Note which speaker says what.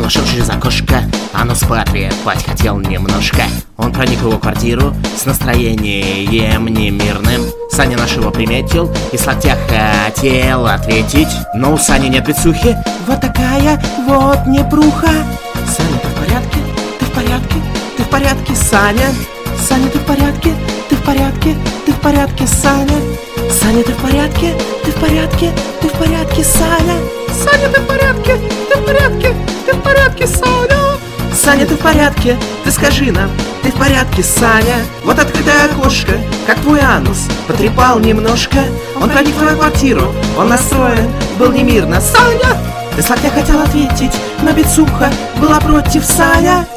Speaker 1: вошел через окошко, а нос потрепать хотел немножко. Он проник в его квартиру с настроением немирным. Саня нашего приметил и с локтя хотел ответить, но у Сани нет бицухи. Вот такая вот непруха. Саня, ты в порядке? Ты в порядке? Ты в порядке, Саня? Саня, ты в порядке? Ты в порядке? Ты в порядке, Саня? Саня, ты в порядке? Ты в порядке? Ты в порядке, Саня? Саня, ты в порядке? Ты в порядке? Ты в порядке, Саня? Саня, ты в порядке? Ты скажи нам, ты в порядке, Саня? Вот открытое окошко, как твой анус, потрепал немножко. Он проник в твою квартиру, он настроен был немирно. Саня! Ты с локтя хотел ответить, но бицуха была против, Саня.